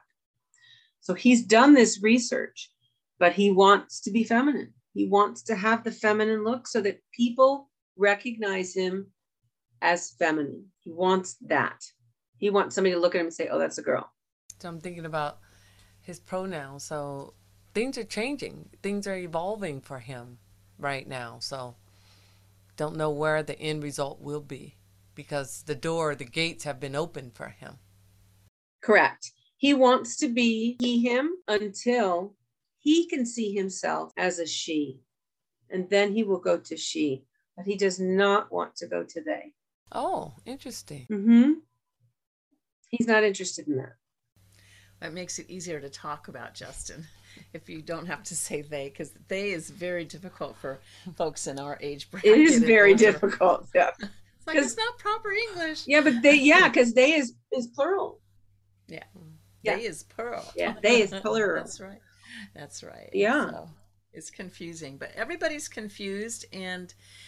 So he's done this research, but he wants to be feminine. He wants to have the feminine look so that people recognize him as feminine. He wants that. He wants somebody to look at him and say, oh, that's a girl. So I'm thinking about his pronouns. So things are changing. Things are evolving for him right now. So don't know where the end result will be because the door, the gates have been opened for him. Correct. He wants to be he, him until he can see himself as a she. And then he will go to she. But he does not want to go to they. Oh, interesting. Mm-hmm. He's not interested in that. That makes it easier to talk about, Justin, if you don't have to say they, because they is very difficult for folks in our age bracket. It is very older. difficult. Yeah. It's like, it's not proper English. Yeah, but they, yeah, because they is, is plural. Yeah. Yeah. They is plural. Yeah, they is plural. That's right. That's right. Yeah. So it's confusing, but everybody's confused, and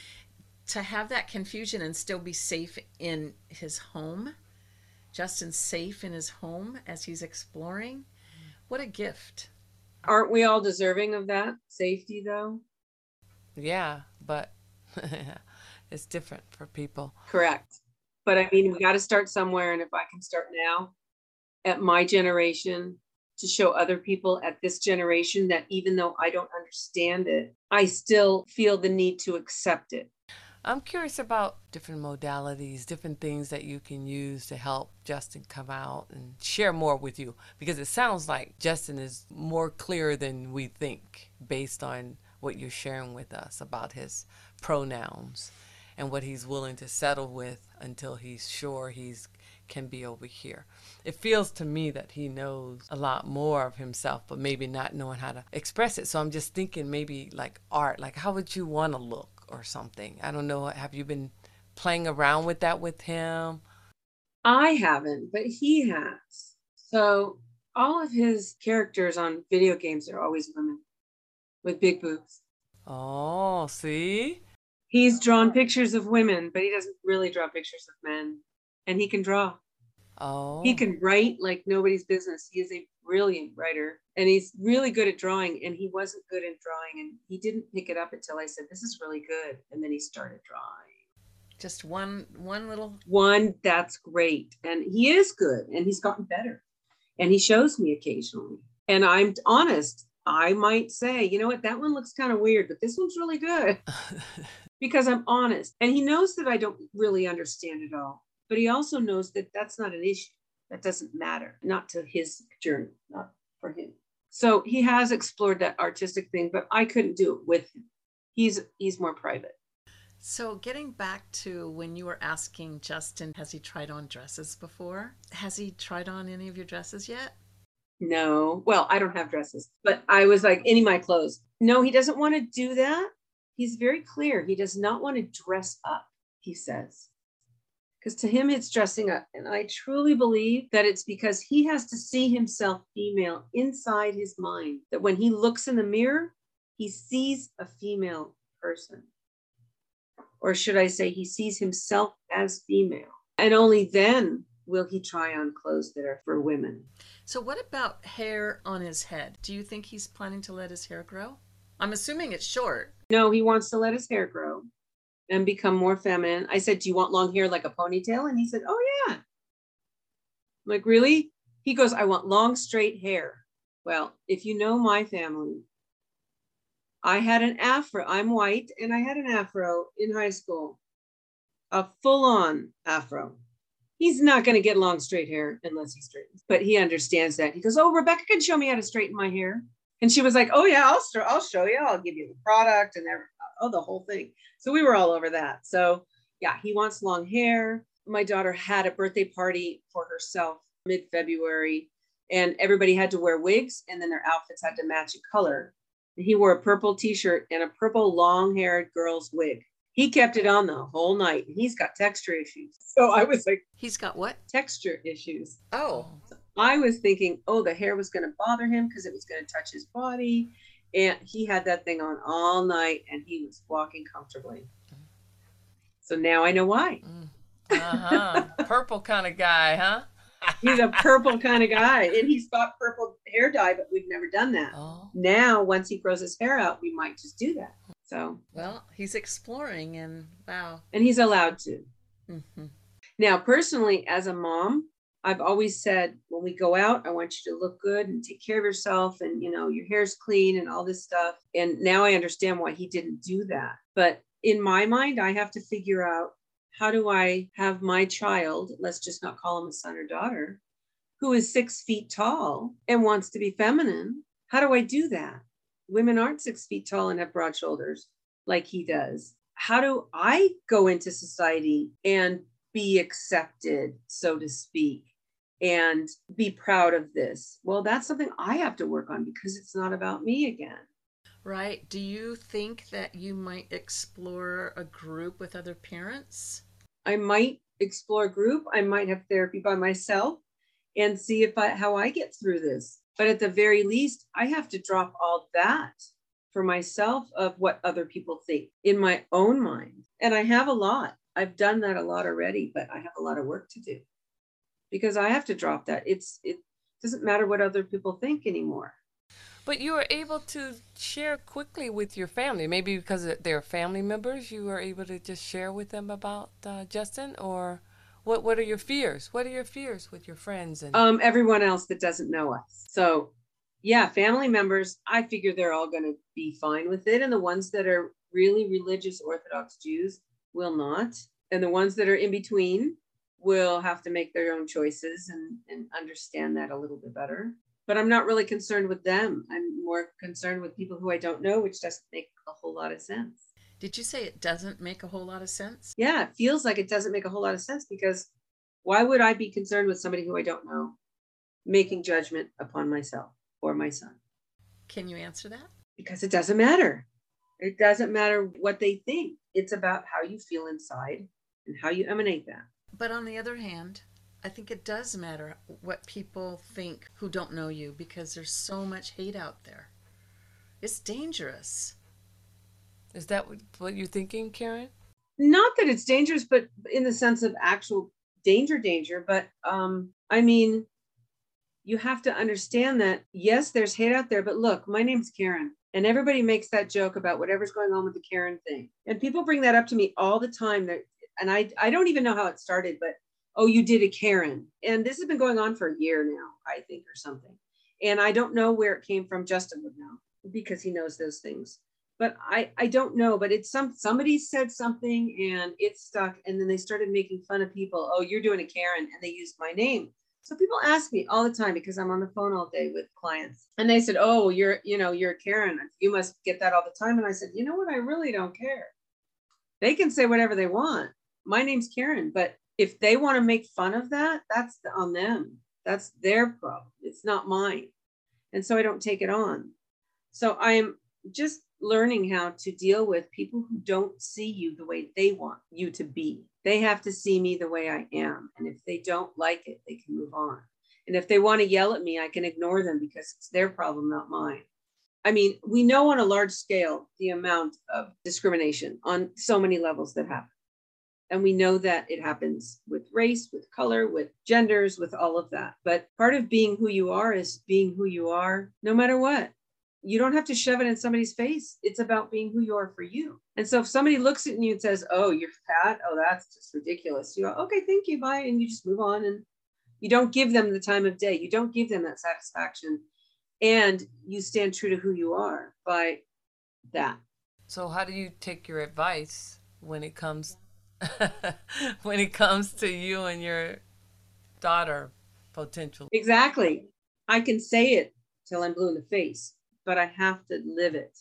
to have that confusion and still be safe in his home, Justin's safe in his home as he's exploring, what a gift. Aren't we all deserving of that safety, though? Yeah, but it's different for people. Correct. But I mean, we got to start somewhere. And if I can start now at my generation to show other people at this generation that even though I don't understand it, I still feel the need to accept it. I'm curious about different modalities, different things that you can use to help Justin come out and share more with you, because it sounds like Justin is more clear than we think based on what you're sharing with us about his pronouns and what he's willing to settle with until he's sure he's can be over here. It feels to me that he knows a lot more of himself, but maybe not knowing how to express it. So I'm just thinking maybe like art, like how would you want to look or something? I don't know. Have you been playing around with that with him? I haven't, but he has. So all of his characters on video games are always women. with big boobs. Oh, see? He's drawn pictures of women, but he doesn't really draw pictures of men. And he can draw. Oh. He can write like nobody's business. He is a brilliant writer, and he's really good at drawing, and he wasn't good at drawing, and he didn't pick it up until I said, this is really good. And then he started drawing. Just one one little One, that's great. And he is good, and he's gotten better. And he shows me occasionally. And I'm honest, I might say, you know what, that one looks kind of weird, but this one's really good. Because I'm honest. And he knows that I don't really understand it all. But he also knows that that's not an issue. That doesn't matter, not to his journey, not for him. So he has explored that artistic thing, but I couldn't do it with him. He's he's more private. So getting back to when you were asking Justin, has he tried on dresses before? Has he tried on any of your dresses yet? No. Well, I don't have dresses, but I was like, any of my clothes. No, he doesn't want to do that. He's very clear. He does not want to dress up, he says. Because to him, it's dressing up. And I truly believe that it's because he has to see himself female inside his mind, that when he looks in the mirror, he sees a female person. Or should I say, he sees himself as female. And only then will he try on clothes that are for women. So what about hair on his head? Do you think he's planning to let his hair grow? I'm assuming it's short. No, he wants to let his hair grow and become more feminine. I said, do you want long hair like a ponytail? And he said, oh yeah. I'm like, really? He goes, I want long, straight hair. Well, if you know my family, I had an afro. I'm white, and I had an afro in high school, a full-on afro. He's not going to get long, straight hair unless he straightens, but he understands that. He goes, oh, Rebecca can show me how to straighten my hair. And she was like, oh yeah, I'll, I'll show you. I'll give you the product and everything. Oh, the whole thing. So we were all over that. So yeah, he wants long hair. My daughter had a birthday party for herself mid-February, and everybody had to wear wigs, and then their outfits had to match a color. And he wore a purple t-shirt and a purple long-haired girl's wig. He kept it on the whole night. He's got texture issues. So I was like, He's got what? texture issues. Oh, I was thinking, oh, the hair was going to bother him because it was going to touch his body. And he had that thing on all night, and he was walking comfortably. So now I know why. Uh-huh. Purple kind of guy, huh? He's a purple kind of guy. And he's got purple hair dye, but we've never done that. Oh. Now, once he grows his hair out, we might just do that. So, well, he's exploring, and wow. and he's allowed to. Mm-hmm. Now, personally, as a mom, I've always said, when we go out, I want you to look good and take care of yourself, and, you know, your hair's clean and all this stuff. And now I understand why he didn't do that. But in my mind, I have to figure out, how do I have my child, let's just not call him a son or daughter, who is six feet tall and wants to be feminine? How do I do that? Women aren't six feet tall and have broad shoulders like he does. How do I go into society and be accepted, so to speak, and be proud of this? Well, that's something I have to work on, because it's not about me again. Right. Do you think that you might explore a group with other parents? I might explore a group. I might have therapy by myself and see if I, how I get through this. But at the very least, I have to drop all that for myself of what other people think in my own mind. And I have a lot. I've done that a lot already, but I have a lot of work to do, because I have to drop that. It's, it doesn't matter what other people think anymore. But you were able to share quickly with your family, maybe because they're family members. You were able to just share with them about uh, Justin, or what? What are your fears? What are your fears with your friends and um, everyone else that doesn't know us? So, yeah, family members. I figure they're all going to be fine with it, and the ones that are really religious Orthodox Jews will not, and the ones that are in between will have to make their own choices and, and understand that a little bit better. But I'm not really concerned with them. I'm more concerned with people who I don't know, which doesn't make a whole lot of sense. Did you say it doesn't make a whole lot of sense? Yeah, it feels like it doesn't make a whole lot of sense, because why would I be concerned with somebody who I don't know making judgment upon myself or my son? Can you answer that? Because it doesn't matter. It doesn't matter what they think. It's about how you feel inside and how you emanate that. But on the other hand, I think it does matter what people think who don't know you, because there's so much hate out there. It's dangerous. Is that what, what you're thinking, Karen? Not that it's dangerous, but in the sense of actual danger, danger. But um, I mean, you have to understand that, yes, there's hate out there, but look, my name's Karen. And everybody makes that joke about whatever's going on with the Karen thing. And people bring that up to me all the time. That, and I, I don't even know how it started, but, oh, you did a Karen. And this has been going on for a year now, I think, or something. And I don't know where it came from. Justin would know, because he knows those things. But I, I don't know, but it's some, somebody said something and it stuck. And then they started making fun of people. Oh, you're doing a Karen. And they used my name. So people ask me all the time, because I'm on the phone all day with clients, and they said, oh, you're, you know, you're a Karen. You must get that all the time. And I said, you know what? I really don't care. They can say whatever they want. My name's Karen, but if they want to make fun of that, that's on them. That's their problem. It's not mine. And so I don't take it on. So I'm just learning how to deal with people who don't see you the way they want you to be. They have to see me the way I am. And if they don't like it, they can move on. And if they want to yell at me, I can ignore them, because it's their problem, not mine. I mean, we know on a large scale the amount of discrimination on so many levels that happen. And we know that it happens with race, with color, with genders, with all of that. But part of being who you are is being who you are, no matter what. You don't have to shove it in somebody's face. It's about being who you are for you. And so if somebody looks at you and says, oh, you're fat, oh, that's just ridiculous. You go, okay, thank you, bye. And you just move on. And you don't give them the time of day. You don't give them that satisfaction. And you stand true to who you are by that. So how do you take your advice when it comes when it comes to you and your daughter potential? Exactly. I can say it till I'm blue in the face, but I have to live it.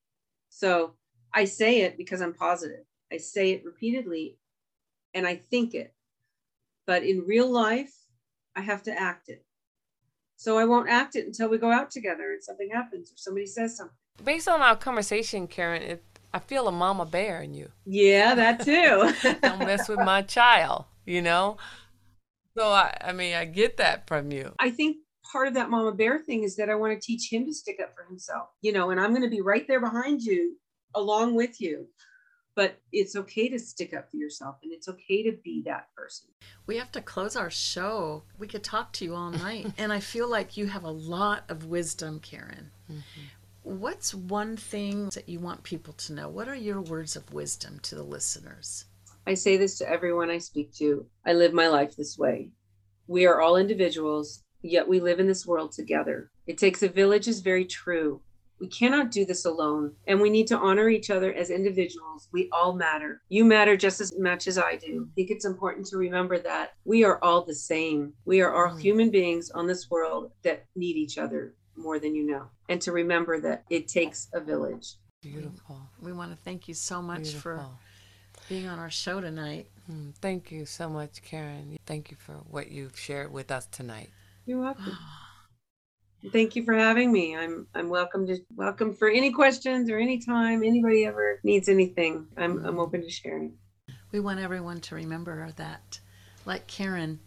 So I say it because I'm positive. I say it repeatedly and I think it. But in real life, I have to act it. So I won't act it until we go out together and something happens or somebody says something. Based on our conversation, Karen, it, I feel a mama bear in you. Yeah, that too. Don't mess with my child, you know? So, I, I mean, I get that from you. I think part of that mama bear thing is that I want to teach him to stick up for himself, you know, and I'm going to be right there behind you along with you. But it's okay to stick up for yourself, and it's okay to be that person. We have to close our show. We could talk to you all night. And I feel like you have a lot of wisdom, Karen. Mm-hmm. What's one thing that you want people to know? What are your words of wisdom to the listeners? I say this to everyone I speak to. I live my life this way. We are all individuals, yet we live in this world together. It takes a village is very true. We cannot do this alone, and we need to honor each other as individuals. We all matter. You matter just as much as I do. I think it's important to remember that we are all the same. We are all human beings on this world that need each other more than you know, and to remember that it takes a village. Beautiful. We want to thank you so much Beautiful. for being on our show tonight. Mm, thank you so much, Karen. Thank you for what you've shared with us tonight. You're welcome. Thank you for having me. I'm I'm welcome to welcome for any questions or anytime anybody ever needs anything. I'm I'm open to sharing. We want everyone to remember that, like Karen,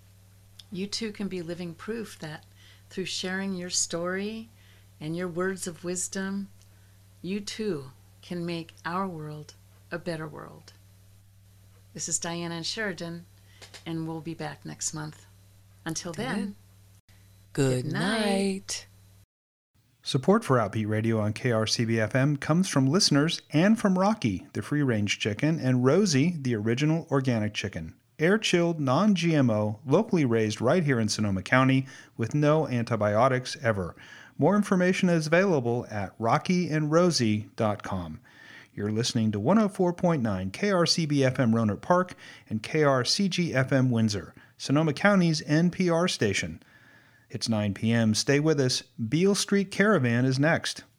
you too can be living proof that through sharing your story and your words of wisdom, you too can make our world a better world. This is Diana and Sheridan, and we'll be back next month. Until then. Good, Good night. night. Support for Outbeat Radio on K R C B F M comes from listeners and from Rocky, the free-range chicken, and Rosie, the original organic chicken. Air-chilled, non-G M O, locally raised right here in Sonoma County with no antibiotics ever. More information is available at rocky and rosie dot com. You're listening to one oh four point nine K R C B F M Rohnert Park and K R C G F M Windsor, Sonoma County's N P R station. It's nine p.m. Stay with us. Beale Street Caravan is next.